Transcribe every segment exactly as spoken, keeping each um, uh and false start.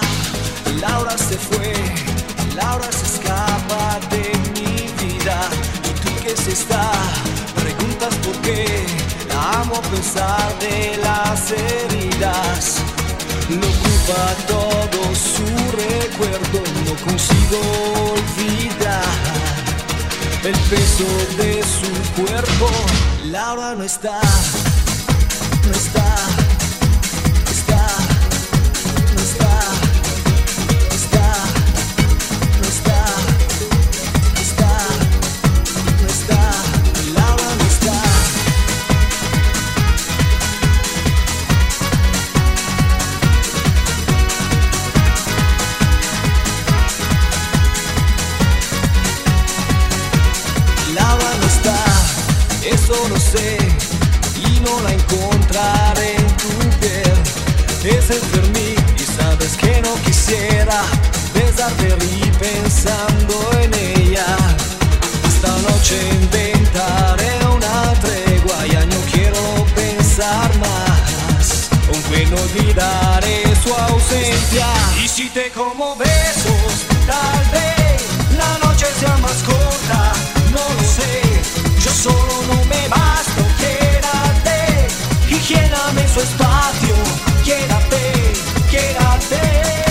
Laura se fue, Laura se escapa de mi vida. ¿Y tú qué se está? Preguntas por qué. La amo a pesar de las heridas. Lo ocupa todo su recuerdo. No consigo olvidar el peso de su cuerpo. Laura no está, no está. Eso lo sé y no la encontraré en tu piel. Es enfermí y sabes que no quisiera besarte y pensando en ella. Esta noche inventaré una tregua, ya no quiero pensar más, aunque no olvidaré su ausencia. Y si te como besos, tal vez la noche sea más corta, no lo sé. Yo solo no me basto, quédate y lléname su espacio, quédate, quédate.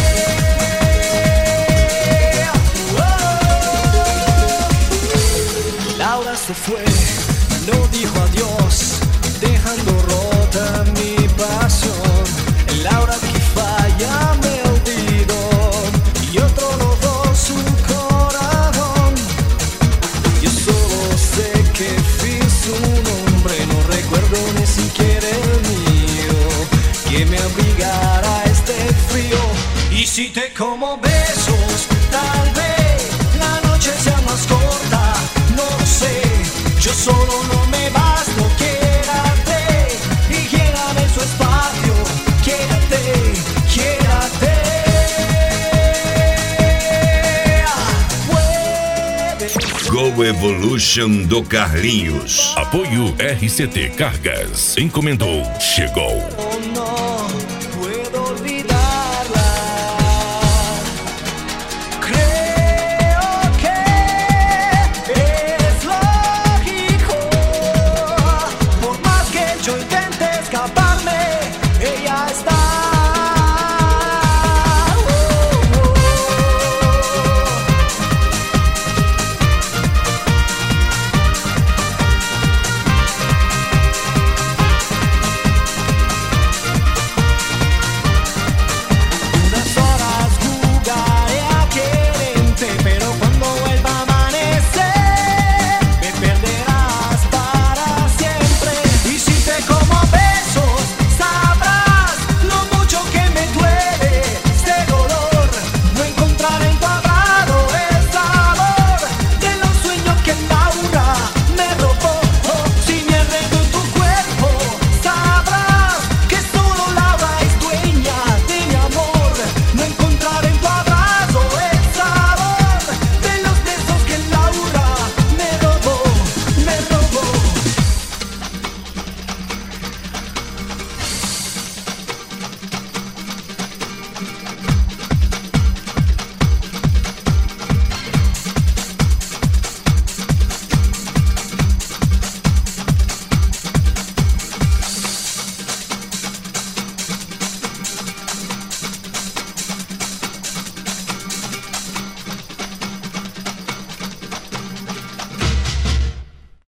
Oh. Laura se fue, no dijo adiós, dejando rota mi pasión. Laura que falla me olvidó y otro robó su corazón. Yo solo sé que fui su nombre, no recuerdo ni siquiera el mío, que me abrigara este frío. Y si te como besos, tal vez la noche sea más corta, no lo sé. Yo solo no me basto, quédate y lléname su espacio, quédate, quédate. Go Evolution do Carlinhos. Apoio R C T Cargas. Encomendou, chegou.